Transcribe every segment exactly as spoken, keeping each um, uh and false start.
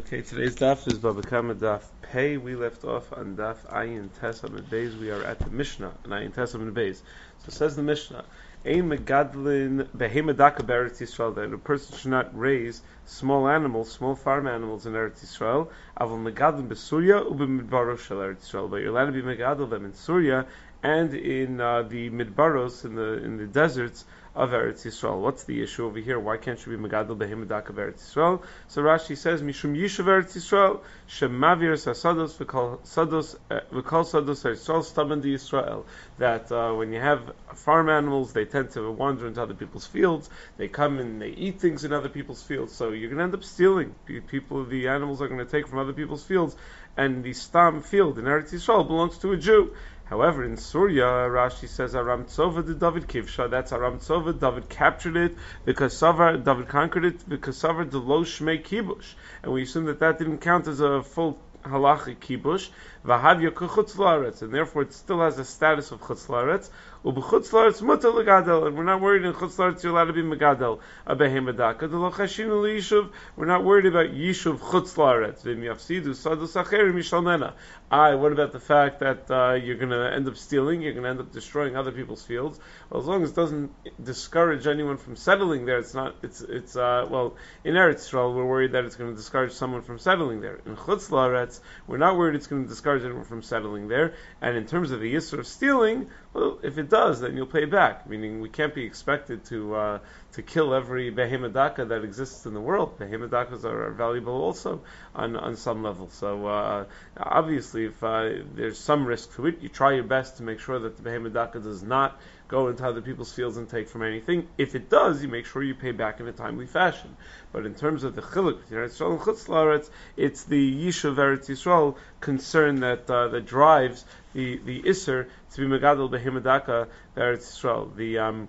Okay, today's daf is Baba Kama daf Pei. We left off on daf Ayin Tes Amid Beis. We are at the Mishnah on Ayin Tes Amid Beis. So it says the Mishnah, Ein Megadlin Behema Daka Beretz Yisrael, that a person should not raise small animals, small farm animals in Eretz Yisrael. Avol Megadlin Besurya Ubimidbaros Shel Eretz Yisrael, but you're allowed to be Megadl them in Surya and in uh, the Midbaros, in the in the deserts of Eretz Yisrael. What's the issue over here? Why can't you be Megadol Behema Daka Eretz Yisrael? So Rashi says, Mishum Yishuv Eretz Yisrael, Shemavir Sasados V'kol Sados V'kol Sados Eretz Yisrael Staban Di Yisrael. That uh, when you have farm animals, they tend to wander into other people's fields. They come and they eat things in other people's fields. So you're going to end up stealing. People, the animals are going to take from other people's fields, and the Stam field in Eretz Yisrael belongs to a Jew. However, in Surya, Rashi says Aram Tzova the David Kivsha. That's Aram Tzova. David captured it because Savar. David conquered it because Savar the Lo Shmei Kibush, and we assume that that didn't count as a full halachic kibush. V'havya k'chutz la'aretz, and therefore it still has a status of chutz la'aretz. U'b'chutz la'aretz mutar legadel, and we're not worried in chutz la'aretz you're allowed to be megadel a behema daka. D'lo chashinu liyishuv, we're not worried about yishuv chutz la'aretz. V'im yafsidu sadus acherim yishalmena. I. What about the fact that uh, you're going to end up stealing? You're going to end up destroying other people's fields. Well, as long as it doesn't discourage anyone from settling there, it's not. It's it's uh, well in Eretz Yisrael we're worried that it's going to discourage someone from settling there. In chutz la'aretz we're not worried it's going to discourage anyone from settling there. And in terms of the yisur of stealing, well, if it does, then you'll pay back. Meaning, we can't be expected to uh, to kill every behema daka that exists in the world. Behema dakas are, are valuable also on on some level. So uh, obviously, if uh, there's some risk to it, you try your best to make sure that the behema daka does not go into other people's fields and take from anything. If it does, you make sure you pay back in a timely fashion. But in terms of the chiluk between Eretz Yisrael and Chutz La'aretz, it's the Yishuv Eretz Yisrael concern that uh, that drives the the Isser to be Megadol Behema Daka Eretz Yisrael. The um,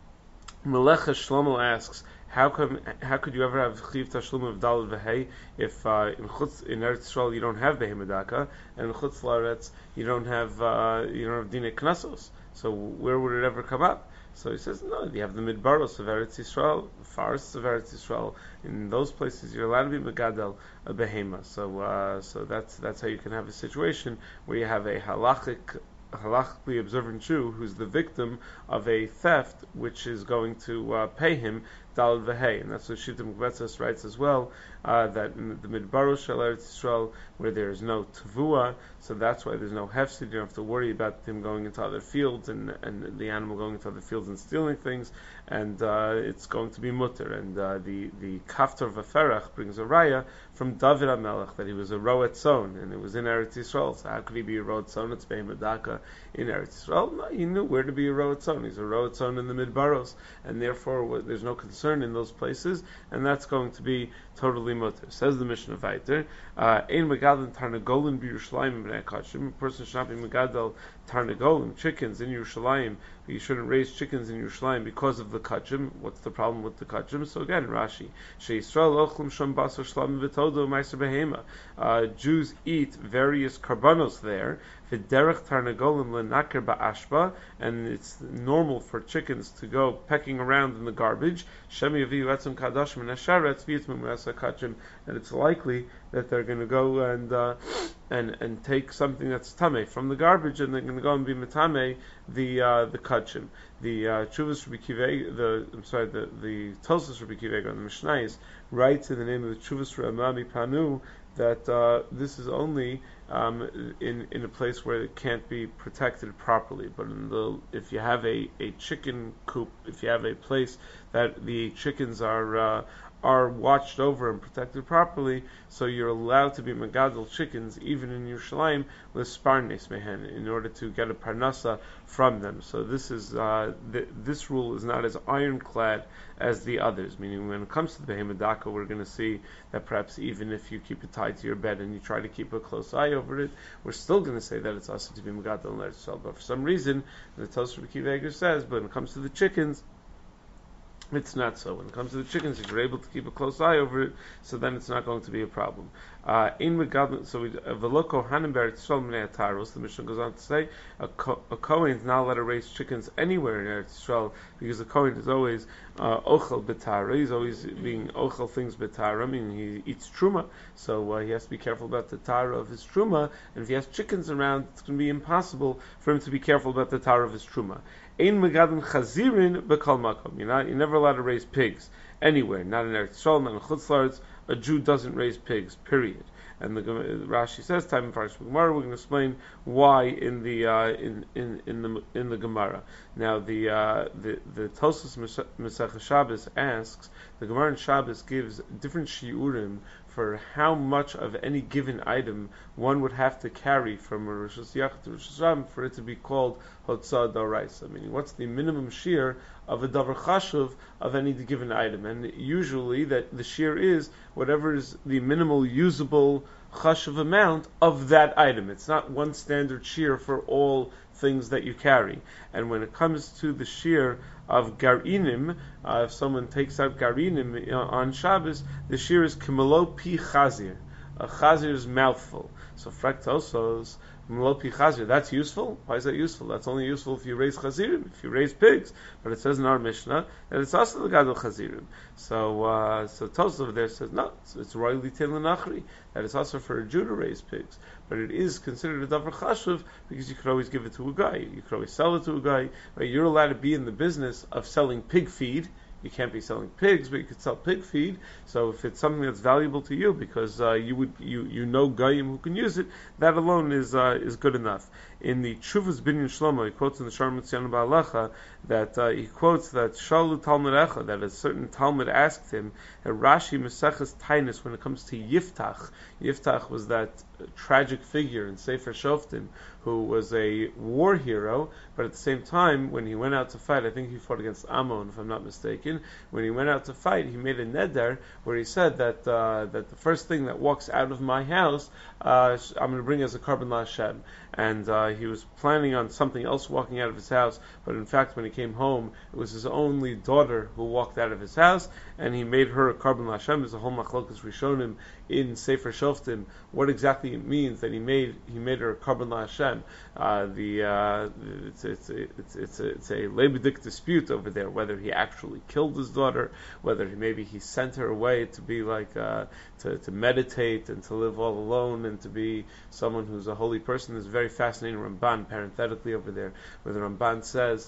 Melecha Shlomo asks, How come? How could you ever have chiv tashlum of dalad v'hei if uh, in chutz in Eretz Yisrael you don't have behema daka and in chutz la'aretz you don't have uh, you don't have dinei knasos? So where would it ever come up? So he says, no, you have the midbaros of Eretz Yisrael, the forests of Eretz Yisrael. In those places, you're allowed to be megadel a behema. So, uh, so that's that's how you can have a situation where you have a halachic, halachically observant Jew who's the victim of a theft, which is going to uh, pay him dal v'hei, and that's what Shittim Gvetzas writes as well, uh, that in the midbaros shel Eretz Yisrael, where there is no tavua, so that's why there's no hefsid. You don't have to worry about him going into other fields and and the animal going into other fields and stealing things, and uh, it's going to be mutter. And uh, the the Kaftor Vaferach brings a raya from David HaMelech that he was a roet zon, and it was in Eretz Yisrael. So how could he be a roet zon? It's behema daka in Eretz Yisrael. No, he knew where to be a roet zon. He's a roet zon in the midbaros, and therefore there's no concern in those places, and that's going to be totally mutter. Says the Mishnah Vayter, Ein megadol tarnagolim b'Yerushalayim b'nei kachim. A person should not be megadol tarnagolim, chickens in Yerushalayim. You shouldn't raise chickens in Yerushalayim because of the kachim. What's the problem with the kachim? So again, Rashi, She'Yisrael ochlim shom basar shlam v'todo ma'aser behema. Uh, Jews eat various karbanos there. V'derech tarnagolim lenaker ba'ashba, and it's normal for chickens to go pecking around in the garbage. Shem yaviu etzem kadashim and asharetz v'yitzmu me'asa kachim, and it's likely that they're going to go and uh, and and take something that's tameh from the garbage, and they're going to go and be metameh the uh, the kachim. The uh, Chuvas Rabbi Kiveg, the I'm sorry, the the Tosfos Rabbi Kiveg on the Mishnayos writes in the name of the Chuvas Ramami Panu that uh, this is only um, in in a place where it can't be protected properly. But in the if you have a, a chicken coop, if you have a place that the chickens are uh, are watched over and protected properly, so you're allowed to be megadol chickens even in Yerushalayim with sparnes mehen in order to get a parnasa from them. So this is uh, th- this rule is not as ironclad as the others. Meaning, when it comes to the behema daka, we're going to see that perhaps even if you keep it tied to your bed and you try to keep a close eye over it, we're still going to say that it's also to be megadol in Eretz Yisrael. But for some reason, the Tosfos Rabbi Akiva Eiger says, but when it comes to the chickens, it's not so. When it comes to the chickens, if you're able to keep a close eye over it, so then it's not going to be a problem. Uh, in Megadol, so v'lo kohanim b'Eretz Yisrael m'nei ataros. The Mishnah goes on to say a, ko- a Kohen is not allowed to raise chickens anywhere in Eretz Yisrael because the Kohen is always uh, ochel betara. He's always being ochel things betara, meaning he eats truma, so uh, he has to be careful about the tara of his truma. And if he has chickens around, it's going to be impossible for him to be careful about the tara of his truma. Ein megadin chazirin bekal makom. You're not, you're never allowed to raise pigs anywhere. Not in Eretz Yisrael, not in Chutz La'aretz. A Jew doesn't raise pigs. Period. And the Rashi says, "Time in Parashas Gemara." We're going to explain why in the uh, in in in the in the Gemara. Now the uh, the the Tosfos Masechah Shabbos asks, the Gemara in Shabbos gives different shiurim for how much of any given item one would have to carry from a Rosh Hashanah to Rosh Hashanah for it to be called Hotzah D'Oraisa. Meaning, what's the minimum shear of a davar chashuv of any given item? And usually, that the shear is whatever is the minimal usable chashuv amount of that item. It's not one standard shear for all things that you carry. And when it comes to the shear of garinim, uh, if someone takes out garinim uh, on Shabbos, the shear is kimelo pi chazir, a chazir's mouthful. So fraktosos, kimelo pi chazir, that's useful. Why is that useful? That's only useful if you raise chazirim, if you raise pigs. But it says in our Mishnah that it's also the gadol chazirim. So, uh, so Tosfos over there says no, it's, it's royally telenachri, that it's also for a Jew to raise pigs. But it is considered a davar chashuv because you could always give it to a guy. You could always sell it to a guy. Right? You're allowed to be in the business of selling pig feed. You can't be selling pigs, but you could sell pig feed. So if it's something that's valuable to you, because uh, you would you you know goyim who can use it, that alone is uh, is good enough. In the Chuvas Binyan Shlomo, he quotes in the Sharm Tziyanu Ba'alacha that uh, he quotes that Shalu Talmud Echa, that a certain Talmud asked him that Rashi Maseches Tainus, when it comes to Yiftach, Yiftach was that tragic figure in Sefer Shoftim who was a war hero, but at the same time, when he went out to fight, I think he fought against Ammon, if I'm not mistaken. When he went out to fight, he made a neder where he said that uh, that the first thing that walks out of my house, uh, I'm going to bring as a carbon LaHashem. And uh, he was planning on something else walking out of his house, but in fact, when he came home, it was his only daughter who walked out of his house, and he made her a carbon LaHashem. There's a whole machlokas rishonim in Sefer Shoftim what exactly it means that he made he made her a carbon LaHashem. Uh, the uh, it's it's it's it's a, it's a leibedik dispute over there whether he actually killed his daughter, whether he, maybe he sent her away to be like uh, to to meditate and to live all alone and to be someone who's a holy person. There's a very fascinating Ramban parenthetically over there where the Ramban says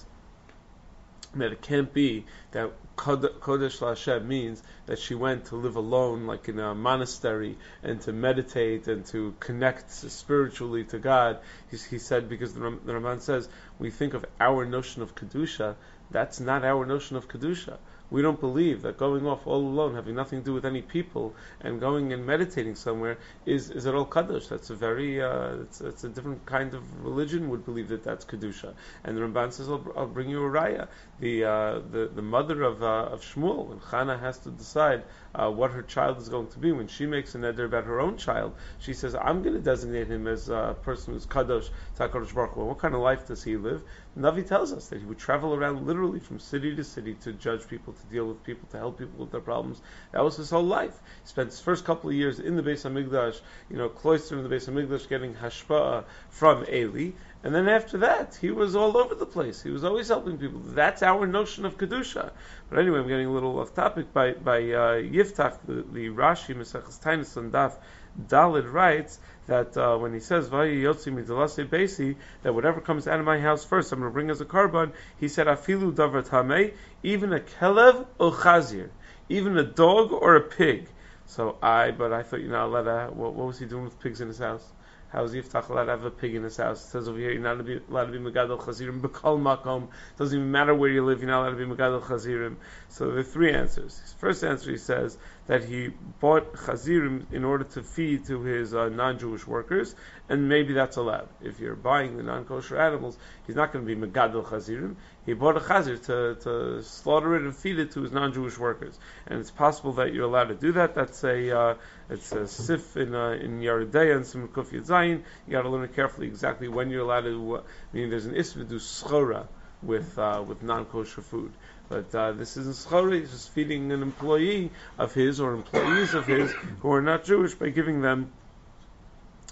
that it can't be that Kodesh LaHashem means that she went to live alone, like in a monastery, and to meditate and to connect spiritually to God. He, he said, because the, Ram, the Ramban says, we think of our notion of Kedusha, that's not our notion of Kedusha. We don't believe that going off all alone, having nothing to do with any people, and going and meditating somewhere is is at all kadosh. That's a very uh, it's, it's a different kind of religion would believe that that's kedusha. And the Ramban says, "I'll, I'll bring you a raya." The uh, the the mother of uh, of Shmuel, when Chana has to decide uh, what her child is going to be, when she makes a neder about her own child, she says, "I'm going to designate him as a person who's kadosh to HaKadosh Baruch Hu." What kind of life does he live? Navi tells us that he would travel around literally from city to city to judge people, to deal with people, to help people with their problems. That was his whole life. He spent his first couple of years in the Beis HaMikdash, you know, cloistered in the Beis HaMikdash, getting hashpa'ah from Eli. And then after that, he was all over the place. He was always helping people. That's our notion of Kedusha. But anyway, I'm getting a little off topic. By by uh, Yiftach, the, the Rashi, Maseches Tainus on Daf Dalid writes that uh, when he says Vayi Yotzi Midalase Beisi, that whatever comes out of my house first, I'm going to bring as a carbon. He said Afilu Davar Tamei, even a kelev or chazir, even a dog or a pig. So I, but I thought you're not allowed to. What, what was he doing with pigs in his house? How is Yiftach allowed to have a pig in his house? It says over here, you're not allowed to be Megadol Chazirim B'kol Makom. It doesn't even matter where you live, you're not allowed to be Megadol Chazirim. So there are three answers. His first answer, he says, that he bought Chazirim in order to feed to his uh, non-Jewish workers, and maybe that's allowed. If you're buying the non-kosher animals, he's not going to be Megadol Chazirim. He bought a Chazir to, to slaughter it and feed it to his non-Jewish workers. And it's possible that you're allowed to do that. That's a, uh, it's a sif in, uh, in Yeridea and some Kuf Yud Zayin. You got to learn it carefully exactly when you're allowed to, uh, I mean, there's an isv to do schora with, uh, with non-kosher food. But uh, this isn't schora, he's just feeding an employee of his or employees of his who are not Jewish by giving them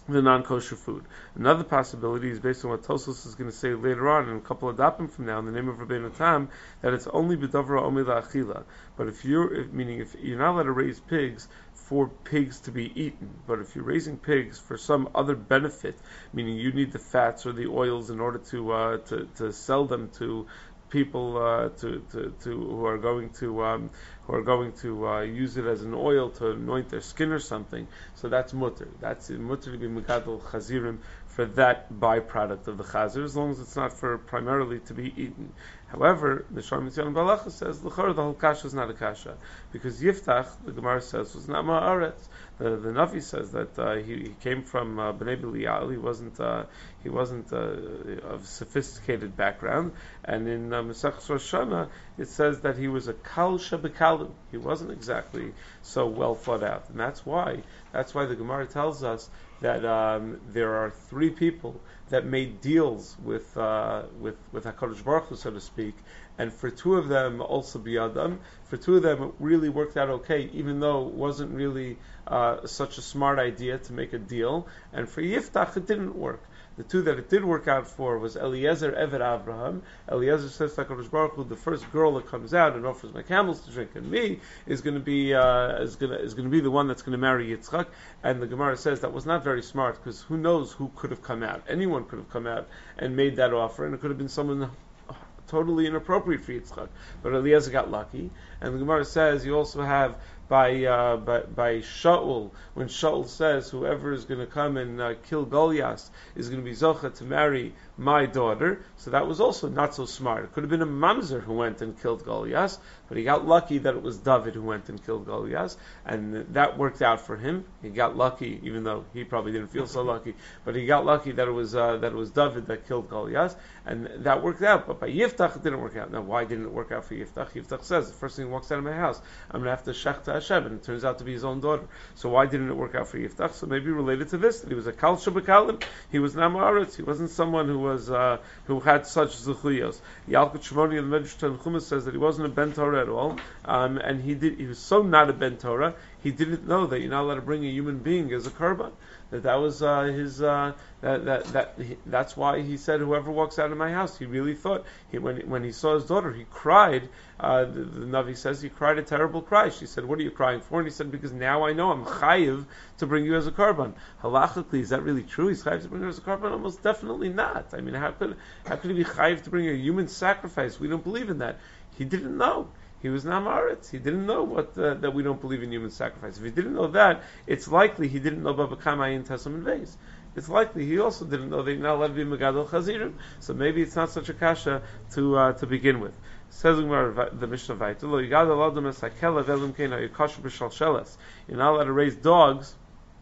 the non-kosher food. Another possibility is based on what Tosfos is going to say later on in a couple of dapim from now in the name of Rabbeinu Tam, that it's only b'davra omer la'achila. But if you're, if, meaning if you're not allowed to raise pigs for pigs to be eaten, but if you're raising pigs for some other benefit, meaning you need the fats or the oils in order to uh, to, to sell them to people uh, to, to, to who are going to um, who are going to uh, use it as an oil to anoint their skin or something. So that's mutter. That's mutter to be megadol chazirim for that byproduct of the chazir, as long as it's not for primarily to be eaten. However, the Shor Mitzion Balacha says l'chor the whole kasha is not a kasha because Yiftach, the Gemara says, was not ma'aretz. The, the Navi says that uh, he, he came from uh, Bnei Belial. He wasn't uh, he wasn't uh, of sophisticated background. And in uh, Masechus Rosh Hashanah, it says that he was a kal shebekalim. He wasn't exactly so well thought out, and that's why that's why the Gemara tells us that um, there are three people that made deals with uh, with with Hakadosh Baruch Hu, so to speak, and for two of them also biyadam. For two of them, it really worked out okay, even though it wasn't really uh, such a smart idea to make a deal. And for Yiftach, it didn't work. The two that it did work out for was Eliezer Eved Abraham. Eliezer says to HaKadosh Baruch Hu, the first girl that comes out and offers my camels to drink, and me is going to be uh, is going to is going to be the one that's going to marry Yitzchak. And the Gemara says that was not very smart because who knows who could have come out? Anyone could have come out and made that offer, and it could have been someone totally inappropriate for Yitzchak. But Eliezer got lucky, and the Gemara says you also have by uh, by, by Shaul, when Shaul says whoever is going to come and uh, kill Goliath is going to be Zocha to marry my daughter. So that was also not so smart. It could have been a mamzer who went and killed Goliath, but he got lucky that it was David who went and killed Goliath, and that worked out for him. He got lucky, even though he probably didn't feel so lucky, but he got lucky that it was uh, that it was David that killed Goliath, and that worked out. But by Yiftach it didn't work out. Now, why didn't it work out for Yiftach? Yiftach says the first thing he walks out of my house, I'm going to have to shechta Hashem, and it turns out to be his own daughter. So why didn't it work out for Yiftach? So maybe related to this, that he was a kal shebekalim. He was namaretz. He wasn't someone who was uh, who had such zuchuyos. Yalkut Shimoni of the Medrash Tanchuma says that he wasn't a ben Torah at all, um, and he did. He was so not a ben Torah, he didn't know that you're not allowed to bring a human being as a korban. That that was uh, his. Uh, that that that he, that's why he said, "Whoever walks out of my house," he really thought he, when when he saw his daughter, he cried. Uh, the, the Navi says he cried a terrible cry. She said, "What are you crying for?" And he said, "Because now I know I'm chayiv to bring you as a korban." Halachically, is that really true? He's chayiv to bring you as a korban? Almost definitely not. I mean, how could how could he be chayiv to bring a human sacrifice? We don't believe in that. He didn't know. He was namaretz. He didn't know what uh, that we don't believe in human sacrifice. If he didn't know that, it's likely he didn't know Baba Kamai in Tesam and Beis. It's likely he also didn't know that you're not allowed to be Megadol Chazirim. So maybe it's not such a kasha to uh, to begin with. Says the Mishnah Vayta, Lo Yigadol Adam es Hakelav Elim Kein HaYikashu B'Shalsheles. You're not allowed to raise dogs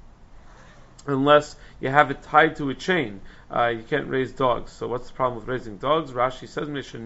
unless you have it tied to a chain. Uh, you can't raise dogs. So what's the problem with raising dogs? Rashi says,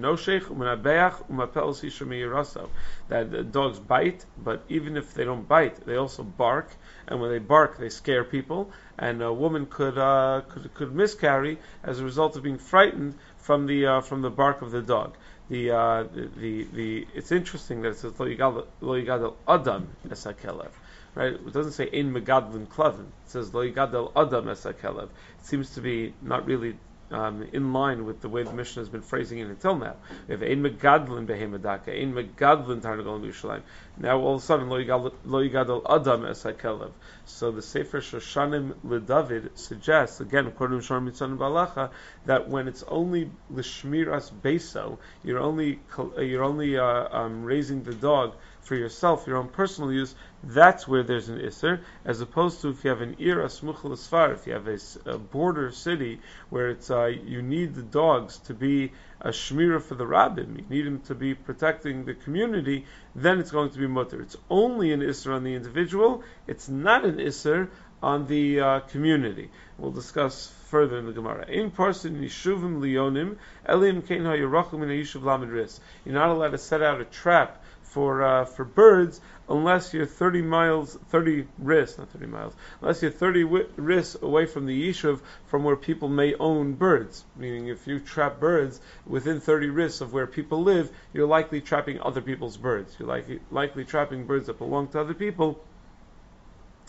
that uh, dogs bite, but even if they don't bite, they also bark, and when they bark, they scare people, and a woman could uh, could, could miscarry as a result of being frightened from the uh, from the bark of the dog. The, uh, the the the it's interesting that it says Lo Yigadol Adam es Hakelav. Right? It doesn't say Ein Megadlin Klavin. It says Lo Yigadol Adam es Hakelav. It seems to be not really um, in line with the way the Mishnah has been phrasing it until now. We have Ein Megadlin Behemadaka, Ein Megadlin Tarnagol Yerushalayim. Now all of a sudden Lo Yigadol Adam es Hakelav. So the Sefer Shoshanim LeDavid suggests, again according to Shor Mitzion Balacha, that when it's only l'shmiras beso, you're only you're only uh, um, raising the dog for yourself, your own personal use, that's where there's an isser, as opposed to if you have an ir asmuch l'sfar, if you have a, a border city where it's uh, you need the dogs to be a shmira for the rabbim, you need them to be protecting the community, then it's going to be mutter. It's only an isser on the individual, it's not an isser on the uh, community. We'll discuss further in the Gemara. In person yishuvim lionim elim kein hayirachum in yishuv lamed ris. You're not allowed to set out a trap for uh, for birds unless you're thirty miles, thirty ris, not thirty miles, unless you're thirty ris away from the yishuv from where people may own birds. Meaning, if you trap birds within thirty ris of where people live, you're likely trapping other people's birds. You're likely likely trapping birds that belong to other people.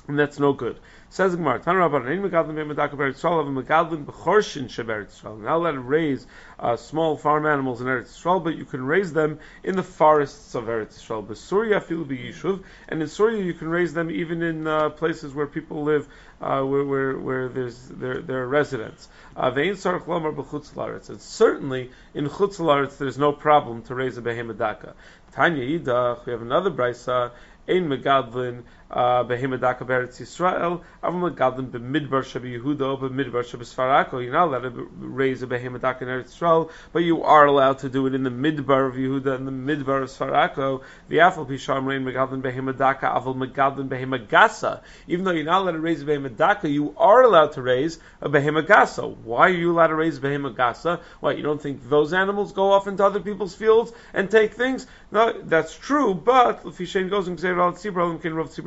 and that's no good. Says the Gemara, Tan Rabban, Ein Megadlin Be'Medaka B'Eretz Yisrael, Av Megadlin B'Chorshin She'Beretz Yisrael. Not allowed to raise uh, small farm animals in Eretz Yisrael, but you can raise them in the forests of Eretz Yisrael. B'Surya Afilu B'Yishuv, and in Surya you can raise them even in uh, places where people live, uh, where, where where there's there there are residents. Ve'ein Tzarich Lomar B'Chutz La'aretz, and certainly in Chutz La'aretz there's no problem to raise a Behemedaka. Tanya Yidach, we have another braysa. Ein Megadlin Behemedaka Beretz Yisrael, Avam Megadlin B'Midbar Sheba Yehuda, B'Midbar Sheba Sfarako. You're not allowed to raise a Behemedaka in Eretz Yisrael, but you are allowed to do it in the Midbar of Yehuda and the Midbar of Sfarako. The Afal Pisham Rein Megadlin Behemedaka, Aval Megadlin Behemagasa. Even though you're not allowed to raise a Behemedaka, you are allowed to raise a Behemagasa. Why are you allowed to raise a Behemagasa? Why, you don't think those animals go off into other people's fields and take things? No, that's true, but Fishain goes and we're not going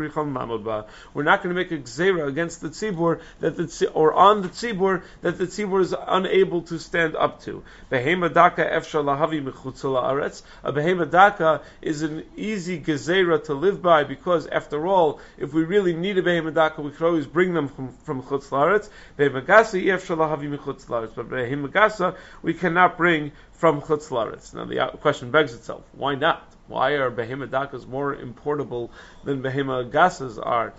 to make a gzeira against the tzibur that the or on the tzibur that the tzibur is unable to stand up to. Behema daka efshar lahavi mechutz la'aretz. A behema daka is an easy gzeira to live by because, after all, if we really need a behema daka, we could always bring them from from chutz la'aretz. Behema gasa efshar lahavi mechutz la'aretz, but behema gasa we cannot bring from chutz la'aretz. Now the question begs itself: why not? Why are behema dakas more importable than behema gasas are?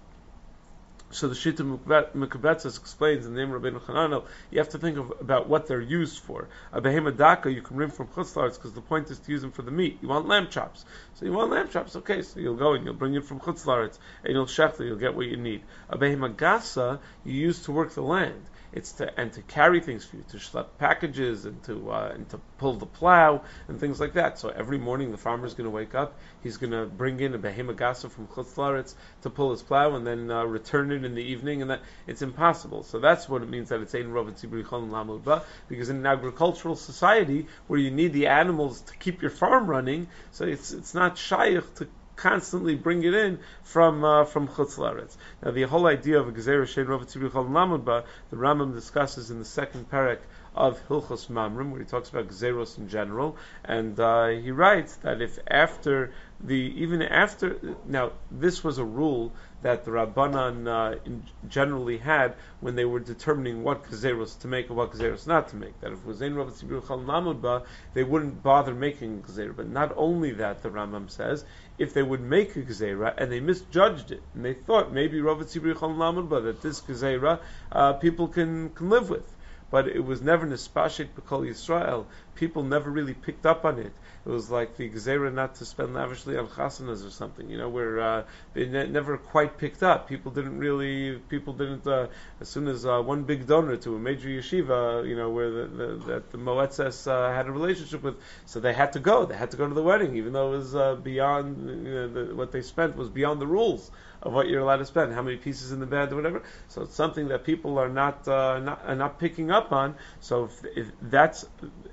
So the Shita Mekubetzes explains in the name of Rabbeinu Chananel, you have to think of, about what they're used for. A behema daka you can bring from chutz la'aretz because the point is to use them for the meat. You want lamb chops, so you want lamb chops. Okay, so you'll go and you'll bring it from chutz la'aretz and you'll shechta, you'll get what you need. A behema gasa you use to work the land. It's to and to carry things for you, to schlep packages and to uh, and to pull the plow and things like that. So every morning the farmer is going to wake up. He's going to bring in a behema gasa from chutz la'aretz to pull his plow and then uh, return it in the evening. And that it's impossible. So that's what it means that it's ein rov tziburi chol lamud ba. Because in an agricultural society where you need the animals to keep your farm running, so it's it's not shaykh to constantly bring it in from uh, from chutz la'aretz. Now the whole idea of a gezerah shein rov tziburi chol lamud ba, the Rambam discusses in the second parak of Hilchos Mamrim, where he talks about gezeros in general, and uh, he writes that if after the even after now this was a rule that the Rabbanan uh, in, generally had when they were determining what gezeros to make and what gezeros not to make. That if it was ein rov tziburi chol lamud ba, they wouldn't bother making a gezerah. But not only that, the Rambam says, if they would make a gezerah and they misjudged it and they thought maybe rov tziburi chol lamud ba that this gezerah uh, people can, can live with. But it was never nispashit b'kol Yisrael. People never really picked up on it. It was like the gezerah not to spend lavishly on chasanas or something, you know, where uh, it ne- never quite picked up. People didn't really, people didn't, uh, as soon as uh, one big donor to a major yeshiva, you know, where the, the, that the Moetzes uh, had a relationship with, so they had to go. They had to go to the wedding, even though it was uh, beyond, you know, the, what they spent was beyond the rules of what you're allowed to spend, how many pieces in the bed or whatever. So it's something that people are not uh, not, are not picking up on. So if, if that's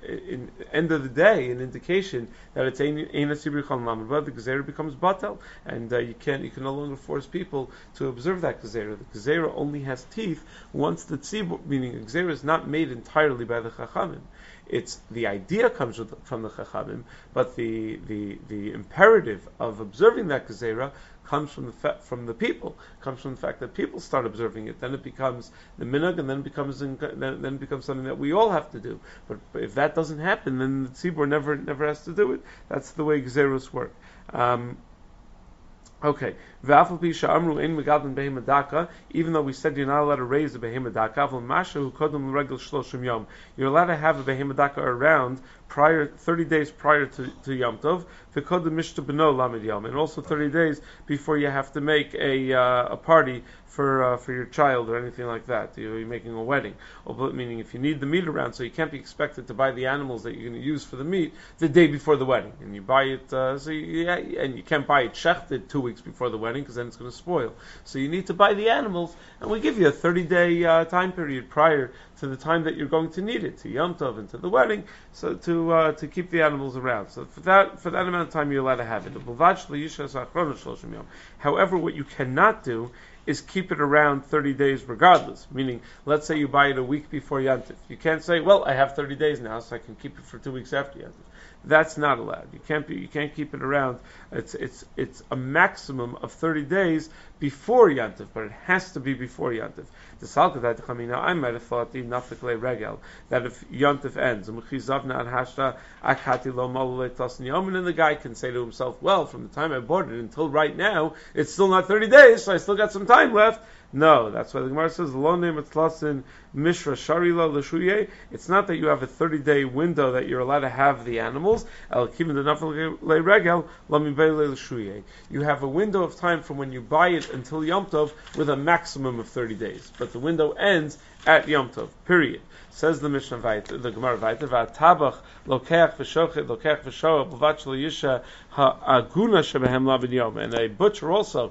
in end of the day an indication that it's ein tziburi chol lamud ba, the gezerah becomes batel, and uh, you can you can no longer force people to observe that gezerah. The gezerah only has teeth once the tzibur, meaning the gezerah is not made entirely by the chachamim. It's the idea comes with, from the chachamim, but the, the the imperative of observing that gezerah comes from the fa- from the people. Comes from the fact that people start observing it. Then it becomes the minhag, and then it becomes in, then, then it becomes something that we all have to do. But, but if that doesn't happen, then the tzibur never never has to do it. That's the way gezeros work. Um, Okay, even though we said you're not allowed to raise a behema daka, you're allowed to have a behema daka around prior thirty days prior to, to Yom Tov, and also thirty days before you have to make a uh, a party for uh, for your child or anything like that. You're making a wedding, or, meaning if you need the meat around, so you can't be expected to buy the animals that you're going to use for the meat the day before the wedding, and you buy it. Uh, so you, yeah, and you can't buy it shechted two weeks before the wedding because then it's going to spoil. So you need to buy the animals, and we give you a thirty-day uh, time period prior to the time that you're going to need it, to Yom Tov and to the wedding, so to uh, to keep the animals around. So for that for that amount of time, you're allowed to have it. However, what you cannot do is keep it around thirty days regardless. Meaning, let's say you buy it a week before Yom Tov. You can't say, well, I have thirty days now, so I can keep it for two weeks after Yom Tov. that's not allowed. You can't be, you can't keep it around. It's it's it's a maximum of thirty days before Yantif, but it has to be before Yantif. The Salkadat Chamina, I might have thought the Nafikle Regel that if Yantif ends, and then the guy can say to himself, well, from the time I bought it until right now, it's still not thirty days, so I still got some time left. No, that's why the Gemara says, Lo ne'metlasin mishra sharila l'shuye. It's not that you have a thirty-day window that you're allowed to have the animals. El kivin denafel le'regel lo mibele l'shuye. You have a window of time from when you buy it until Yom Tov with a maximum of thirty days. But the window ends at Yom Tov, period. Says the Mishnah Vayt, the Gemara Vayt, V'atabach lokeach v'shochet lokeach v'shoah b'vat shel yisha ha'aguna shebehem lavid yom. And a butcher also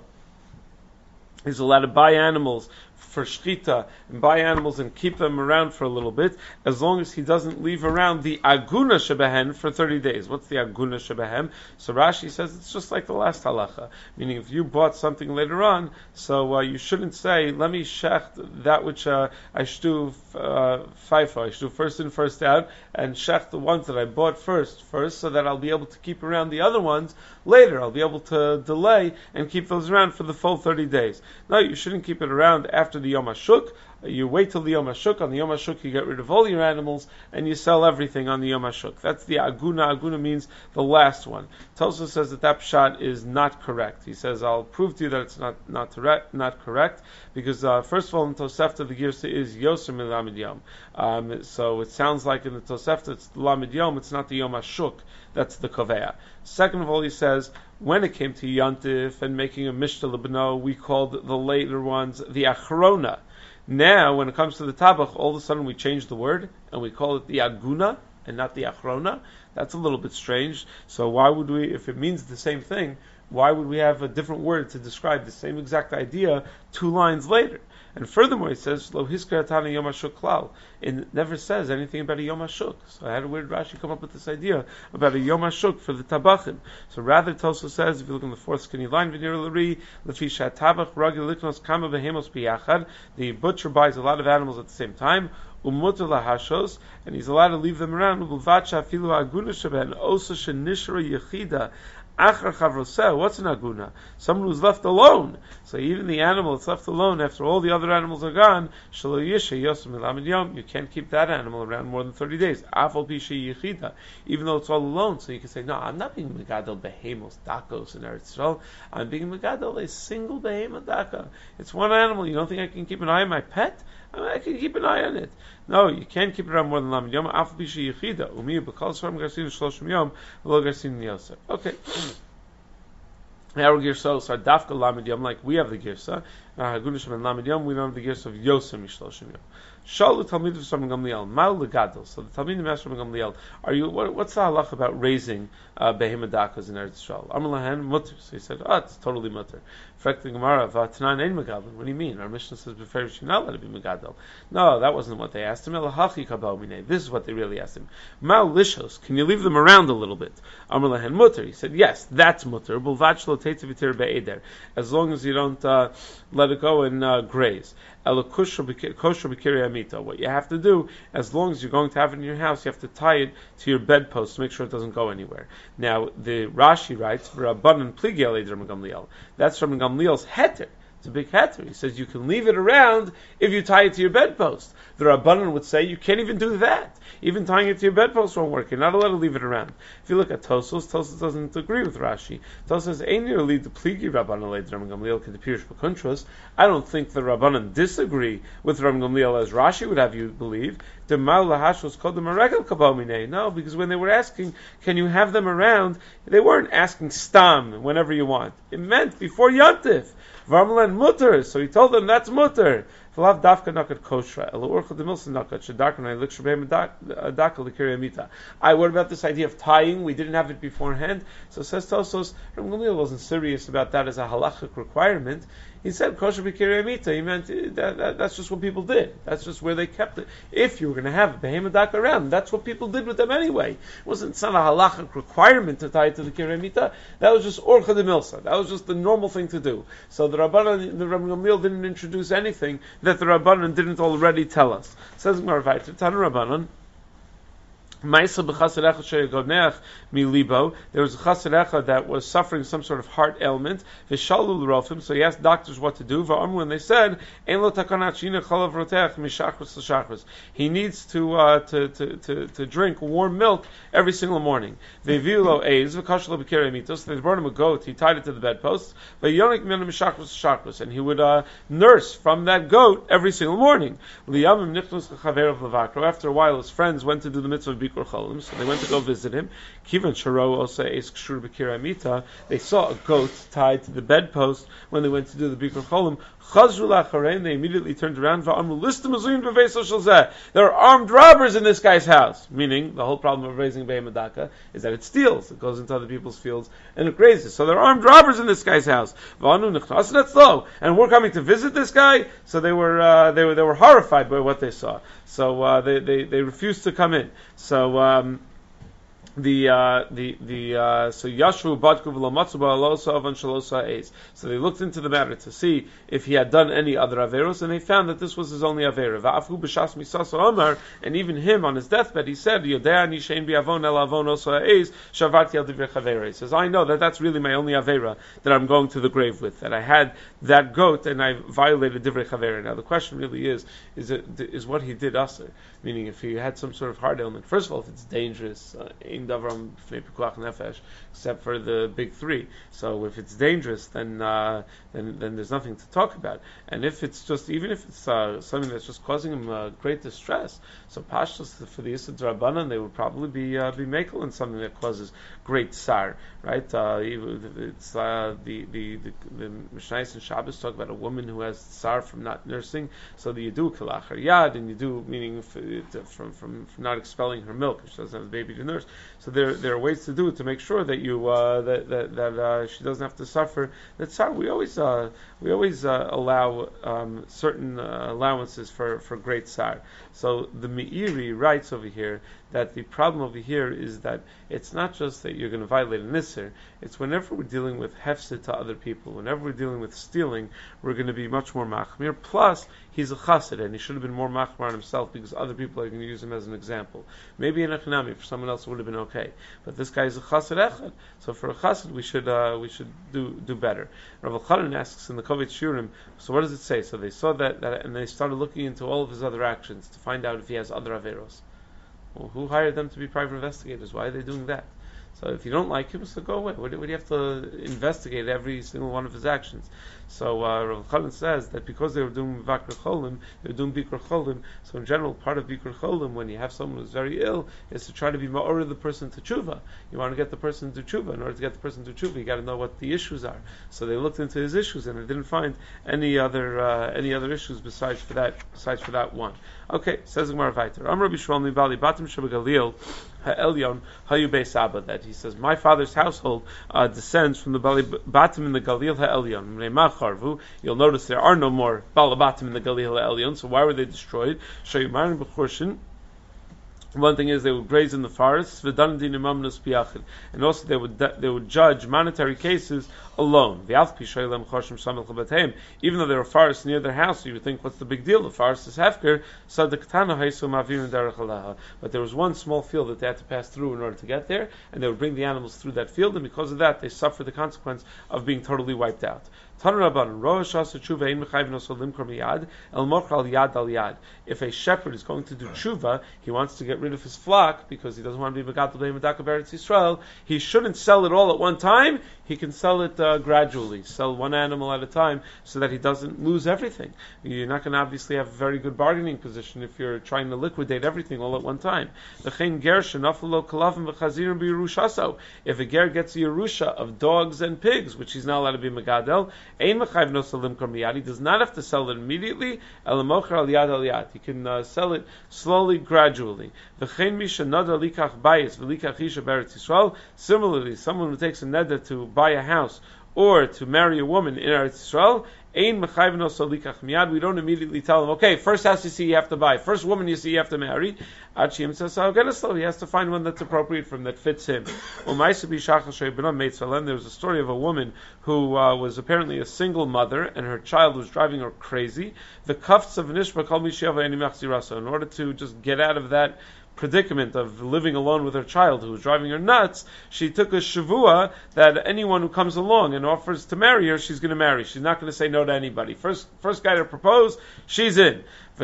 is allowed to buy animals for shchita and buy animals and keep them around for a little bit, as long as he doesn't leave around the aguna shebehen for thirty days. What's the aguna shebehem? So Rashi says it's just like the last halacha, meaning if you bought something later on, so uh, you shouldn't say, let me shecht that which uh, I should do uh, FIFO, I should do first in, first out, and shecht the ones that I bought first, first, so that I'll be able to keep around the other ones later. I'll be able to delay and keep those around for the full thirty days. No, you shouldn't keep it around after the Yom HaShuk. You wait till the Yom HaShuk. On the Yom HaShuk, you get rid of all your animals and you sell everything on the Yom HaShuk. That's the Aguna. Aguna means the last one. Tosa says that that pshat is not correct. He says, I'll prove to you that it's not not, correct, not correct because uh, first of all, in Tosefta, the Girsa is Yoser Milamid Yom. Um, so it sounds like in the Tosefta, it's the Lamid Yom, it's not the Yom HaShuk. That's the Kovea. Second of all, he says, when it came to Yantif and making a Mishnah Lebno, we called the later ones the Achrona. Now, when it comes to the Tabach, all of a sudden we change the word and we call it the Aguna and not the Achrona. That's a little bit strange. So why would we, if it means the same thing, why would we have a different word to describe the same exact idea two lines later? And furthermore, it says, Lo hiskaratana Yom HaShuk klal. It never says anything about a Yom HaShuk. So how did Rashi come up with this idea about a Yom HaShuk for the Tabachim? So rather, Toso says, if you look in the fourth skinny line, V'nir l'ri, Lefi Tabach Ragil Liknos Kama Behemos Biyachad, the butcher buys a lot of animals at the same time, Umutu lahashos, and he's allowed to leave them around, Ubulvacha Filu Aguna Sheben, Osa Shenishra Yechida, Achar Chavroseh, what's an aguna? Someone who's left alone. So even the animal that's left alone after all the other animals are gone, Shalo Yisha Yosem Milamid Yom, you can't keep that animal around more than thirty days. Afal Pisha Yechida, even though it's all alone. So you can say, no, I'm not being Megadol Behemos Dakos in Eretz Yisrael. I'm being Megadol a single Behema Daka. It's one animal. You don't think I can keep an eye on my pet? I mean, I can keep an eye on it. No, you can't keep it around more than Lamid Yom. Afal Pisha Yechida, Umi B'Kal Sram Garsin Shloshim Yom, V'Lo Garsin Yosef. Okay. Our girsos are dafka lamid yom, like we have the girsa. Hagunishem and lamid yom, we don't have the girsa of Yosem Yishloshim Yom. Shalu Talmid of Rabban Gamliel, Ma'ul legadol. So the Talmid of Rabban Gamliel, are you? What, what's the halach about raising uh, behemah dakas in Eretz Yisrael? Amar lahen mutter. So he said, oh, it's totally mutter. Frek the Gemara, v'atanan ein megadol. What do you mean? Our Mishnah says beferish you're not allowed to be megadol. No, that wasn't what they asked him. Elahachi kabal minei. This is what they really asked him. Ma'ul lishos. Can you leave them around a little bit? Amar lahen mutter. He said, yes, that's mutter. Bulvach lo teitzav yitir be'eder. As long as you don't uh, let it go and uh, graze. What you have to do, as long as you're going to have it in your house, you have to tie it to your bedpost to make sure it doesn't go anywhere. Now, the Rashi writes, that's from Gamliel's heter. It's a big heter. He says you can leave it around if you tie it to your bedpost. The Rabbanan would say you can't even do that. Even tying it to your bedpost won't work. You're not allowed to leave it around. If you look at Tosos, Tosos doesn't agree with Rashi. Tosos says, "Ein lead the pligi Rabbanan leid Rabban Gamliel can appear b'kuntros." I don't think the Rabbanan disagree with Rabban Gamliel as Rashi would have you believe. The Mal lahashos called them a regel kabomine. No, because when they were asking, can you have them around? They weren't asking stam whenever you want. It meant before Yantif. Varmalan mutter. So he told them that's mutter. I worried about this idea of tying. We didn't have it beforehand. So says Tosos, Rabban Gamliel wasn't serious about that as a halachic requirement. He said kosher b'kirei amita. He meant that, that that's just what people did. That's just where they kept it. If you were going to have a behemah daka around, that's what people did with them anyway. It wasn't it's not a halachic requirement to tie it to the kirei amita. That was just orcha de milsa. That was just the normal thing to do. So the Rabbanan, the Rabban Gamliel didn't introduce anything that the Rabbanan didn't already tell us. Says Gemara Vayter, Tanu Rabbanan. There was a chassid echa that was suffering some sort of heart ailment. So he asked doctors what to do. And they said, he needs to, uh, to, to, to, to drink warm milk every single morning. So they brought him a goat, he tied it to the bedpost, and he would uh, nurse from that goat every single morning. After a while, his friends went to do the mitzvah of Bikur Cholim, so they went to go visit him. Kivan Sharo also Eis Kshur B'Kir Amita. They saw a goat tied to the bedpost when they went to do the Bikur Cholim. Chazru Lacharein, they immediately turned around. Va'amru Listim Azuim B'Veis Shalzeh. There are armed robbers in this guy's house. Meaning, the whole problem of raising Be'em Adaka is that it steals. It goes into other people's fields and it grazes. So there are armed robbers in this guy's house. Va'anu Nechnas Netzlo. And we're coming to visit this guy. So they were uh, they were they were horrified by what they saw. So uh, they, they they refused to come in. So um, the uh, the the uh, so Yashru Badku v'Lamatzu ba'alosa avan shalosa eis. So they looked into the matter to see if he had done any other averos, and they found that this was his only avera. Va'afu b'shas misasa Omar, and even him on his deathbed, he said, Yodea ni shein bi'avon el avon osa eis shavarti al divrei chavera. He says, I know that that's really my only avera that I'm going to the grave with. That I had that goat and I violated divrei chavera. Now the question really is, is it is what he did aser? Meaning, if he had some sort of heart ailment, first of all, if it's dangerous. Uh, except for the big three. So if it's dangerous, then uh, then then there's nothing to talk about. And if it's just, even if it's uh, something that's just causing him uh, great distress, so pashtus for the Yisud Rabbanan, they would probably be uh, be makel in something that causes great sar, right? Uh, it's uh, the the the, the Mishnayos and Shabbos talk about a woman who has sar from not nursing, so that you do kalachar yad, and you do meaning from from from not expelling her milk if she doesn't have a baby to nurse. So there there are ways to do it to make sure that you uh, that that, that uh, she doesn't have to suffer that sar. We always uh, we always uh, allow um, certain uh, allowances for, for great sar. So the Meiri writes over here that the problem over here is that it's not just that you're going to violate a nisr, it's whenever we're dealing with hefsid to other people, whenever we're dealing with stealing, we're going to be much more machmir. Plus, he's a chassid, and he should have been more machmir on himself because other people are going to use him as an example. Maybe in Echanami, for someone else it would have been okay. But this guy is a chassid echad, so for a chassid we should uh, we should do do better. Rav Elchanan asks in the Kovitz Shurim, so what does it say? So they saw that, that and they started looking into all of his other actions to find out if he has other averos. Well, who hired them to be private investigators? Why are they doing that? So if you don't like him, so go away. What do, what do you have to investigate every single one of his actions? So uh, Rav Elchanan says that because they were doing Vakar Cholim, they were doing Bikur Cholim. So in general, part of Bikur Cholim, when you have someone who's very ill, is to try to be ma'orah the person to tshuva. You want to get the person to tshuva. In order to get the person to tshuva, you got to know what the issues are. So they looked into his issues and they didn't find any other uh, any other issues besides for that besides for that one. Okay, says Gemara Vayter. Am Rabbi Shmuel Bali Batim Shebegalil Ha'elyon Hayu Beis Abba, that he says my father's household uh, descends from the Bali Batim in the Galil Ha'elyon. You'll notice there are no more Balabatim in the Galil Ha'elyon. So why were they destroyed? Shayumarin B'Chorshin. One thing is they would graze in the forests, and also they would they would judge monetary cases alone. Even though there were forests near their house, you would think, what's the big deal? The forest is hefker. But there was one small field that they had to pass through in order to get there, and they would bring the animals through that field, and because of that, they suffered the consequence of being totally wiped out. If a shepherd is going to do tshuva, he wants to get rid of his flock because he doesn't want to be megatel b'nei medaka b'Eretz Yisrael. He shouldn't sell it all at one time. He can sell it uh, gradually, sell one animal at a time, so that he doesn't lose everything. You're not going to obviously have a very good bargaining position if you're trying to liquidate everything all at one time. If a ger gets a yerusha of dogs and pigs, which he's not allowed to be megadel, he does not have to sell it immediately. He can uh, sell it slowly, gradually. Similarly, someone who takes a neder to buy a house or to marry a woman in Eretz Yisrael, we don't immediately tell him, okay, first house you see you have to buy, first woman you see you have to marry. He has to find one that's appropriate for him, that fits him. There was a story of a woman who uh, was apparently a single mother, and her child was driving her crazy. The cuffs of Nishba called me in order to just get out of that predicament of living alone with her child who was driving her nuts, she took a shavua that anyone who comes along and offers to marry her, she's going to marry. She's not going to say no to anybody. First, first guy to propose, she's in. So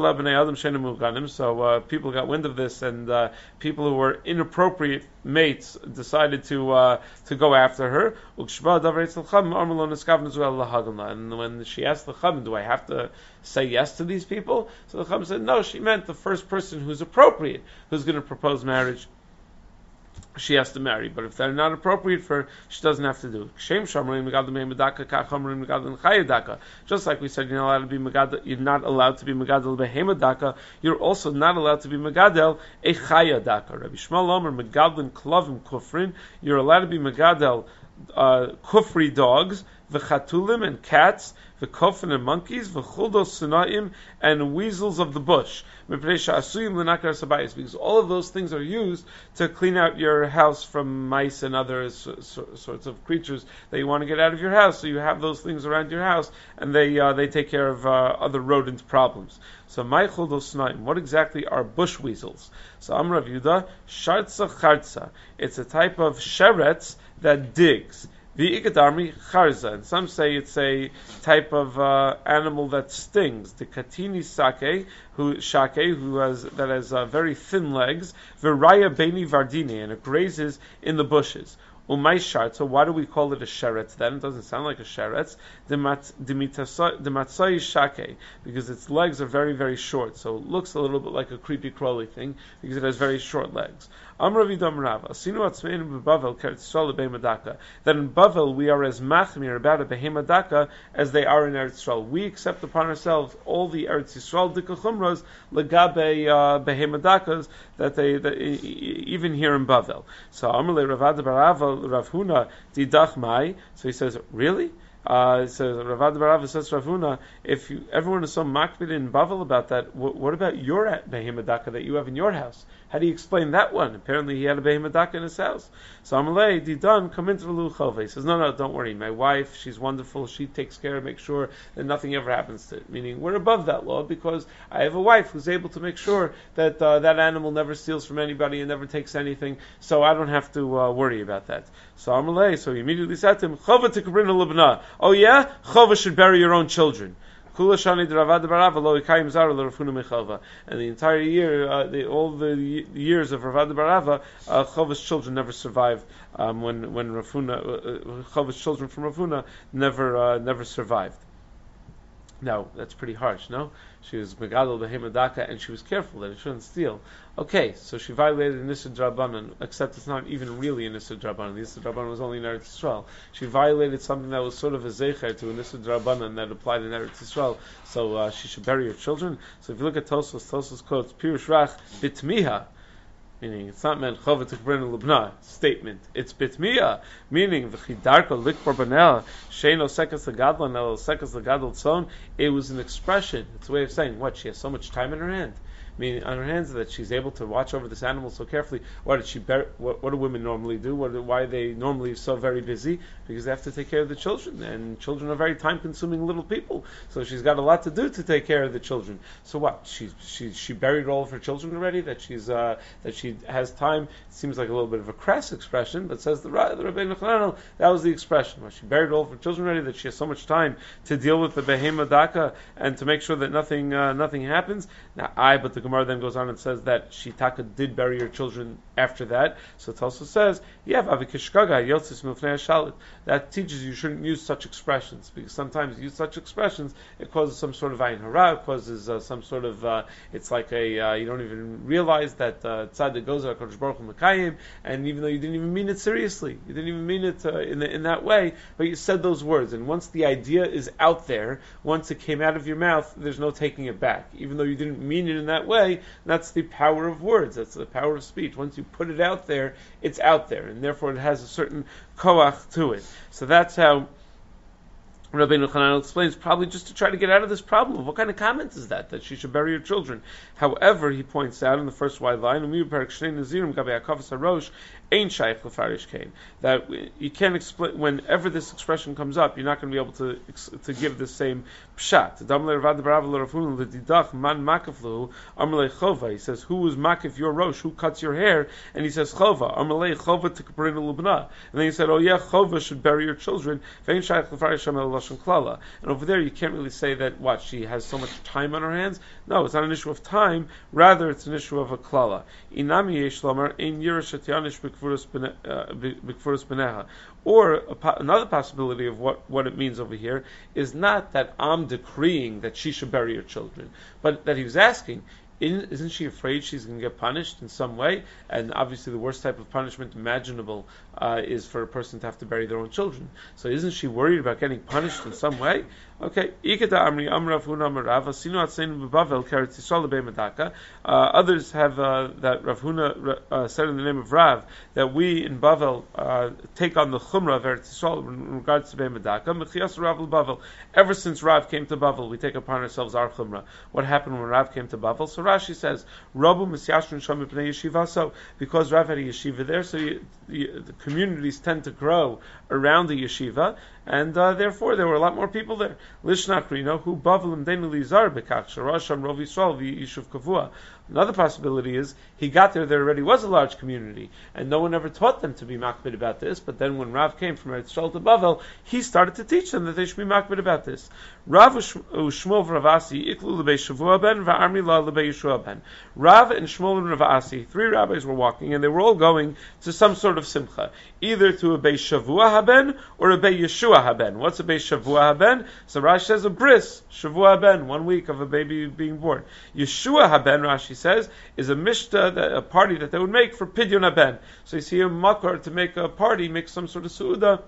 uh, people got wind of this, and uh, people who were inappropriate mates decided to uh, to go after her. And when she asked the Chum, do I have to say yes to these people? So the Chum said, no, she meant the first person who's appropriate, who's going to propose marriage, she has to marry. But if they're not appropriate for her, she doesn't have to do it. Just like we said, you're not allowed to be megadel, you're not allowed to be megadel behemadaka, you're also not allowed to be megadel a chaya daka. Rabbi Shmuel Omer megadlin klovim kufrin, you're allowed to be megadel uh, kufri dogs, v'chatulim and cats, v'kofin and monkeys, v'chuldos sunaim and weasels of the bush. Because all of those things are used to clean out your house from mice and other so, so, sorts of creatures that you want to get out of your house. So you have those things around your house, and they uh, they take care of uh, other rodent problems. So my chuldos sunaim, what exactly are bush weasels? So Amar Rav Yehuda, shartza chartza. It's a type of sheretz that digs. The ikadarmi charza, and some say it's a type of uh, animal that stings. The katini sake, who shake, who has that has uh, very thin legs. Viraya beni vardini, and it grazes in the bushes. Umay shart. So why do we call it a sheretz then? It doesn't sound like a sheretz. Dematzai shake, because its legs are very, very short. So it looks a little bit like a creepy crawly thing because it has very short legs. Amravi Damrav, Asinu Atzmeinu Bavel Keretz Yisrael Behemadaka. That in Bavel we are as machmir about a Behemadaka as they are in Eretz Yisrael. We accept upon ourselves all the Eretz Yisrael Dikachumras Legabe uh, Behemadakas that they that, even here in Bavel. So Amrle Ravad Barava Rav Huna Didach Mai. So he says, really? Uh, it says Ravad Barava says Rav Huna, if you, everyone is so makbid in Bavel about that, what, what about your Behemadaka that you have in your house? How do you explain that one? Apparently he had a behemadaka in his house. So Amalei, Didan, come into the Luchova. He says, no, no, don't worry. My wife, she's wonderful. She takes care, makes sure that nothing ever happens to it. Meaning, we're above that law because I have a wife who's able to make sure that uh, that animal never steals from anybody and never takes anything. So I don't have to uh, worry about that. So Amalei, so he immediately said to him, Chova tikabrin Libna. Oh yeah? Chova should bury your own children. And the entire year, uh, the, all the years of Ravad Barava, uh, Chova's children never survived. Um, when when Rafuna, uh, Chova's children from Rafuna never uh, never survived. Now that's pretty harsh, no? She was megadol behemadaka, and she was careful that it shouldn't steal. Okay, so she violated an Issa Drabanan, except it's not even really an Issa Drabanan. The Issa Drabanan was only in Eretz Yisrael. She violated something that was sort of a zecher to an Issa Drabanan that applied in Eretz Yisrael. So uh, she should bury her children. So if you look at Tosfos, Tosfos quotes Pirush Rach bitmiha, meaning it's not meant Chova Tikbrin Lubna statement. It's bitmiya, meaning v'chidarka likbar banel sheino sekas legadlan el sekas legadol tzon. It was an expression. It's a way of saying what she has so much time in her hand. Meaning on her hands that she's able to watch over this animal so carefully. Why did she? Ber- what, what do women normally do? What, why are they normally so very busy? Because they have to take care of the children, and children are very time-consuming little people. So she's got a lot to do to take care of the children. So what? She she she buried all of her children already. That she's uh, that she has time. It seems like a little bit of a crass expression, but says the, the Rabbeinu Chananel, that was the expression. Well, she buried all of her children already. That she has so much time to deal with the behema daka and to make sure that nothing uh, nothing happens. Now I, but the Gemara then goes on and says that Shitaka did bury her children after that. So it also says, yeah, that teaches you shouldn't use such expressions, because sometimes you use such expressions, it causes some sort of ayin hara, it causes uh, some sort of, uh, it's like a, uh, you don't even realize that tzaddik goes to HaKadosh Baruch Hu Mekayim, and even though you didn't even mean it seriously, you didn't even mean it uh, in, the, in that way, but you said those words, and once the idea is out there, once it came out of your mouth, there's no taking it back, even though you didn't mean it in that way. That's the power of words. That's the power of speech. Once you put it out there, it's out there, and therefore it has a certain koach to it. So that's how Rabbeinu Chananel explains, probably just to try to get out of this problem. What kind of comment is that, that she should bury her children? However, he points out in the first wide line, that you can't explain, whenever this expression comes up, you're not going to be able to to give the same Pshat. Damle Ravad Barav L'Rafun L'Didach Man Makaflu Amalei Chova. He says, who is makif your rosh? Who cuts your hair? And he says, Chova. Amalei Chova Tikaprin Lubna. And then he said, oh yeah, Chova should bury your children. Vein Shaykh L'Farisham El Lashon Klala. And over there, you can't really say that what she has so much time on her hands. No, it's not an issue of time. Rather, it's an issue of a klala. Inami yesh lamar in yirish yanish b'kfuras beneha. Or a po- another possibility of what, what it means over here is not that I'm decreeing that she should bury her children, but that he was asking, In, isn't she afraid she's going to get punished in some way? And obviously the worst type of punishment imaginable uh, is for a person to have to bury their own children. So isn't she worried about getting punished in some way? Okay. Uh, others have uh, that Rav Huna uh, said in the name of Rav that we in Bavel uh, take on the Chumrah of Eretz Yisrael in regards to Be'em Medaka. Ever since Rav came to Bavel, we take upon ourselves our Chumrah. What happened when Rav came to Bavel? So Rashi says, Rabu Misyashrin Sham B'nei Yeshiva. So because Rav had a yeshiva there, so you, you, the communities tend to grow around the yeshiva, and uh, therefore there were a lot more people there. Lishnachrino, who Bavelim Denu Lizar Bekach Sharasham Rov Yisrael V'Yishuv Kavua. Another possibility is he got there, there already was a large community, and no one ever taught them to be makbid about this, but then when Rav came from Eretz Yisrael to Bavel, he started to teach them that they should be makbid about this. Rav Shmuel v'Ravasi iklu l'bei Shavua ben v'Armi la l'bei Yeshua ben. Rav and Shmuel and Ravasi, three rabbis were walking, and they were all going to some sort of simcha, either to a Bei Shavua haben or a Bei Yeshua haben. What's a Bei Shavua haben? So Rashi says a bris, Shavua haben, one week of a baby being born. Yeshua haben, Rashi says, is a mishta, that, a party that they would make for Pidyon haben. So you see a makar to make a party, make some sort of suuda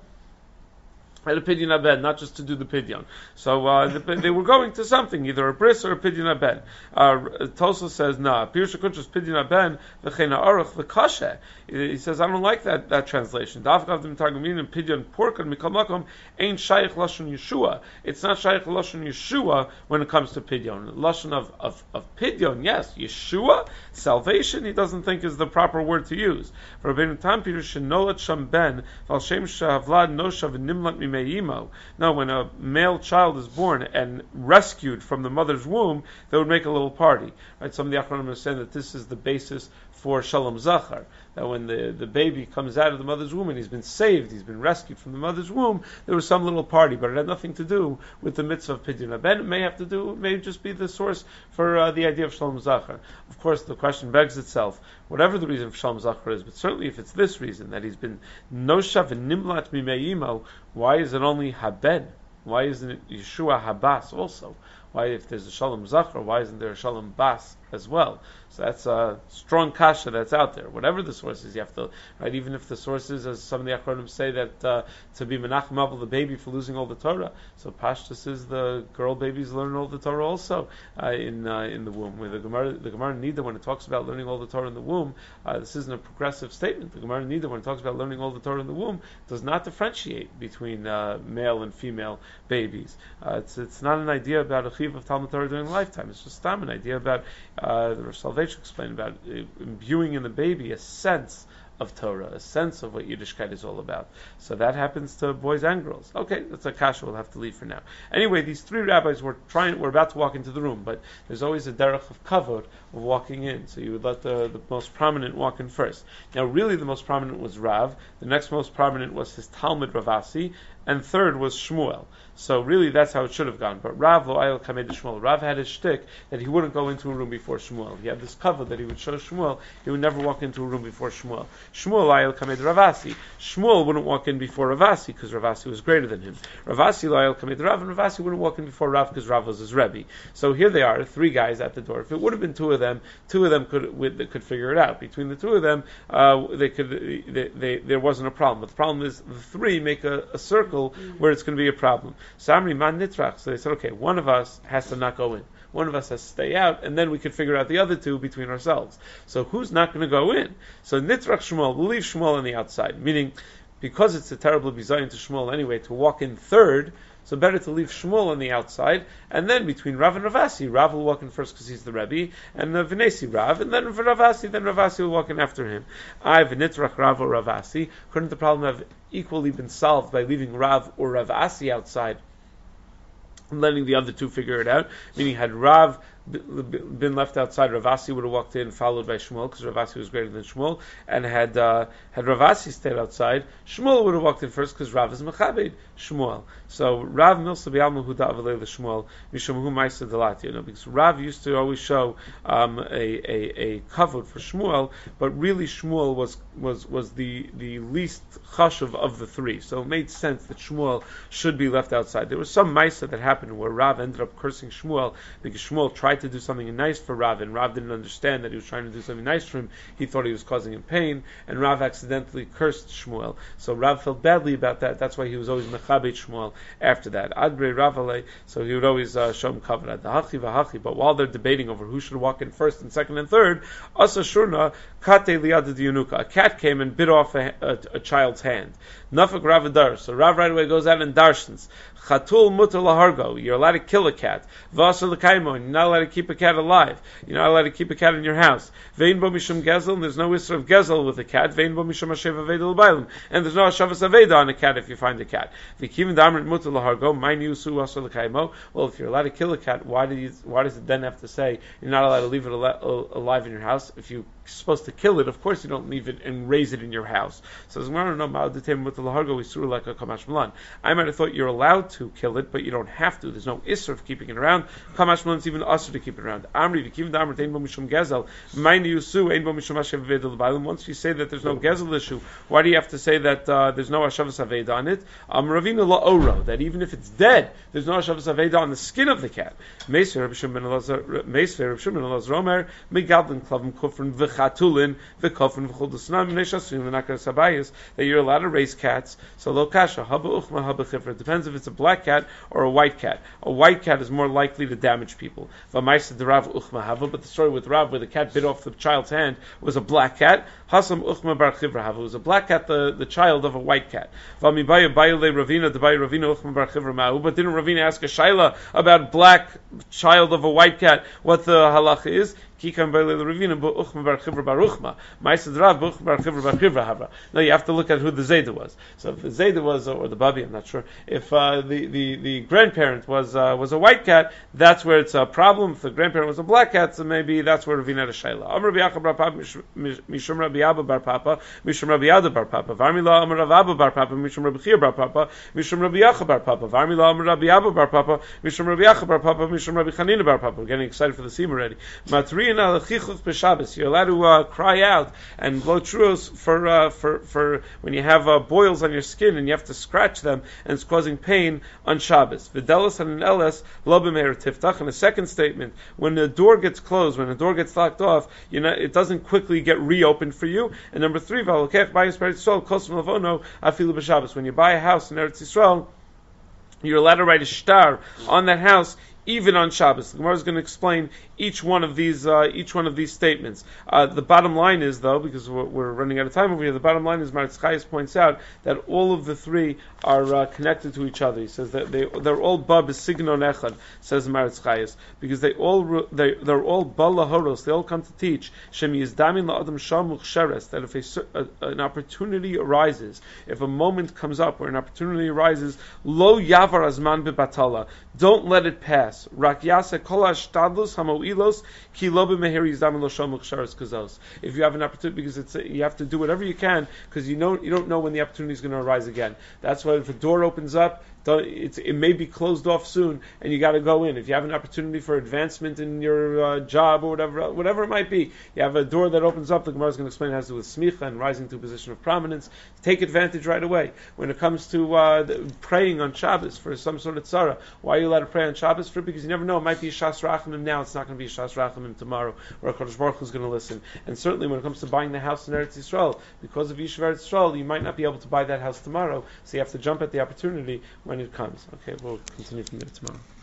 at a pidyon haben, not just to do the pidyon. So uh, the, they were going to something, either a bris or a pidyon haben. Uh, Tosa says, "Nah, Pirush Kuntrus pidyon haben v'chena aruch v'kashe." He says, "I don't like that that translation." Dafkav dem targumin and pidyon porkan mikol makom ain't shaykh lashon Yeshua. It's not shaykh lashon Yeshua when it comes to pidyon. Lashon of of of pidyon, yes, Yeshua, salvation. He doesn't think is the proper word to use. For Rabbeinu Tam Pirush shenolat sham ben val shem shahavlad noshav nimlat. No, when a male child is born and rescued from the mother's womb, they would make a little party. Right? Some of the Achronim are saying that this is the basis for Shalom Zachar, that when the, the baby comes out of the mother's womb and he's been saved, he's been rescued from the mother's womb, there was some little party, but it had nothing to do with the mitzvah of Pidyon Haben. It may have to do, it may just be the source for uh, the idea of Shalom Zachar. Of course, the question begs itself, whatever the reason for Shalom Zachar is, but certainly if it's this reason, that he's been Noshav and Nimlat Mimeyimo, why is it only Haben? Why isn't it Yeshua Habas also? Why, if there's a Shalom Zachar, why isn't there a Shalom Bas as well? So that's a strong kasha that's out there. Whatever the source is, you have to, right? Even if the source is, as some of the Achronim say, that uh, to be Menachem Abel, the baby, for losing all the Torah. So Pashtus is the girl babies learn all the Torah also uh, in uh, in the womb. Where the Gemara, the Gemara Nida, when it talks about learning all the Torah in the womb, uh, this isn't a progressive statement. The Gemara Nida, when it talks about learning all the Torah in the womb, does not differentiate between uh, male and female babies. Uh, it's it's not an idea about a chiv of Talmud Torah during a lifetime. It's just an idea about uh, the Rosh Salvation explained about imbuing in the baby a sense of Torah, a sense of what Yiddishkeit is all about. So that happens to boys and girls. Okay, that's a kasha we'll have to leave for now. Anyway, these three rabbis were trying, were about to walk into the room, but there's always a derech of kavod of walking in. So you would let the, the most prominent walk in first. Now really the most prominent was Rav, the next most prominent was his Talmud Ravasi, and third was Shmuel. So really that's how it should have gone. But Rav lo ayel kamed Shmuel. Rav had his shtick that he wouldn't go into a room before Shmuel. He had this cover that he would show Shmuel. He would never walk into a room before Shmuel. Shmuel ayel kamed Ravasi. Shmuel wouldn't walk in before Ravasi because Ravasi was greater than him. Ravasi lo ayel kamed Rav, and Ravasi wouldn't walk in before Rav because Rav was his Rebbe. So here they are, three guys at the door. If it would have been two of them, two of them could would, could figure it out. Between the two of them, uh, they could they, they, there wasn't a problem. But the problem is the three make a, a circle where it's going to be a problem. Samri man nitrach. So they said, okay, one of us has to not go in. One of us has to stay out, and then we could figure out the other two between ourselves. So who's not going to go in? So nitrach Shmuel, we'll leave Shmuel on the outside. Meaning, because it's a terrible bizayon to Shmuel anyway to walk in third, so better to leave Shmuel on the outside, and then between Rav and Ravasi, Rav will walk in first because he's the Rebbe, and uh, Vinesi Rav, and then for Ravasi, then Ravasi will walk in after him. I v'nitrach Rav or Ravasi. Couldn't the problem have equally been solved by leaving Rav or Ravasi outside letting the other two figure it out. Meaning, had Rav been left outside, Ravasi would have walked in, followed by Shmuel, because Ravasi was greater than Shmuel. And had uh, had Ravasi stayed outside, Shmuel would have walked in first, because Rav is Mechabed Shmuel. So Rav Milsa B'Alma Huda Avalei Shmuel Mishum Hu Ma'aser Delat. You know, because Rav used to always show um, a a a kavod for Shmuel, but really Shmuel was was was the the least chashuv of the three. So it made sense that Shmuel should be left outside. There was some ma'aser that happened where Rav ended up cursing Shmuel because Shmuel tried to do something nice for Rav, and Rav didn't understand that he was trying to do something nice for him. He thought he was causing him pain, and Rav accidentally cursed Shmuel. So Rav felt badly about that. That's why he was always mechabed Shmuel after that. Adbre Ravale, so he would always uh, show him kavod. Hachi v'hachi. But while they're debating over who should walk in first and second and third, asa shurna kate liad diunuka. A cat came and bit off a, a, a child's hand. Nafak Rav adar. So Rav right away goes out and darshans. Chatul mutar lahargo. You're allowed to kill a cat. V'asar l'kaimo. You're not allowed to keep a cat alive. You're not allowed to keep a cat in your house. Vein bo mishum gezel. And there's no issur of gezel with a cat. Vein bo mishum hashev aveda l'baylim. And there's no hashavas aveda on a cat if you find a cat. V'kivin damrit mutar lahargo. Main yusu asar l'kaimo. Well, if you're allowed to kill a cat, why do you? Why does it then have to say you're not allowed to leave it al- alive in your house? If you're supposed to kill it, of course you don't leave it and raise it in your house. So as no, we like a kamash malan. I might have thought you're allowed to kill it, but you don't have to. There's no issur of keeping it around. Kamash malan is even usher to keep it around. Amri v'kivin damar tein bo mishum gezel. Mine yusu ein bo mishum hashav aveda l'baylim. Once you say that there's no gezel issue, why do you have to say that uh, there's no hashavas aveda on it? Um, Ravina la oro, that even if it's dead, there's no hashavas aveda on the skin of the cat. Meisver Reb Shimon ben Elazar Omer megadlin klavim kufrin v'chatulin v'kofrin v'chuldusnam v'neshasvim v'nakar sabayis, that you're allowed to raise cats. So lo kasha haba uchma haba chifra. It depends if it's a black cat or a white cat. A white cat is more likely to damage people. V'maisa derav uchma haba. But the story with Rav, where the cat bit off the child's hand, was a black cat. Hasam uchma bar chivra haba. It was a black cat, the, the child of a white cat. V'mibaya bayale Ravina debay Ravina uchma bar chivra ma'u. But didn't Ravina ask a shaila about black child of a white cat, what the halacha is? Now you have to look at who the Zayda was. So if the Zayda was, or the Babi, I'm not sure. If uh, the, the, the grandparent was uh, was a white cat, that's where it's a problem. If the grandparent was a black cat, so maybe that's where Ravina had a Shaila. Amr Rabbi Yaakov bar Papa, Mishum Rabbi Abba bar Papa, Mishum Rabbi Yada bar Papa. Varmila Amr Rav Abba bar Papa, Mishum Rabbi Chir bar Papa, Mishum Rabbi Yacha bar Papa. Varmila Amr Rabbi Abba bar Papa, Mishum Rabbi Yacha bar Papa, Mishum Rabbi Chanina bar Papa. We're getting excited for the seam already. Matri you're allowed to uh, cry out and blow churros for uh, for for when you have uh, boils on your skin and you have to scratch them and it's causing pain on Shabbos. V'delas and an eles lo b'meir tiftach. And a second statement: when the door gets closed, when the door gets locked off, you know it doesn't quickly get reopened for you. And number three, v'alokech bayis Eretz Yisrael kosem lavono afilu b'Shabbos. When you buy a house in Eretz Yisrael, you're allowed to write a shtar on that house, even on Shabbos. The Gemara is going to explain each one of these uh, each one of these statements. Uh, the bottom line is, though, because we're, we're running out of time over here, the bottom line is Maritz Chayes points out that all of the three are uh, connected to each other. He says that they they're all ba b'signon echad, says Maritz Chayes, because they all they they're all ba lahoros. They all come to teach shem yizdamin la'adam shamuch sheres, that if a, a, an opportunity arises, if a moment comes up where an opportunity arises, lo yavar azman bebatala, don't let it pass. Rak yasa kol hashtadlus hamoilos ki lo b'meheri yizdamin lo shamuch sheres kazos. If you have an opportunity, because it's a, you have to do whatever you can, because you know you don't know when the opportunity is going to arise again. That's why if a door opens up, It's, it may be closed off soon, and you got to go in. If you have an opportunity for advancement in your uh, job or whatever, whatever it might be, you have a door that opens up. The Gemara is going to explain it has to do with smicha and rising to a position of prominence. Take advantage right away. When it comes to uh, the, praying on Shabbos for some sort of tzara, why are you allowed to pray on Shabbos for? Because you never know. It might be a shas rachamim now. It's not going to be a shas rachamim tomorrow, or a Kodesh Baruch Hu is going to listen. And certainly when it comes to buying the house in Eretz Yisrael, because of Yishuv Eretz Yisrael, you might not be able to buy that house tomorrow. So you have to jump at the opportunity when it comes. Okay. We'll continue from there tomorrow.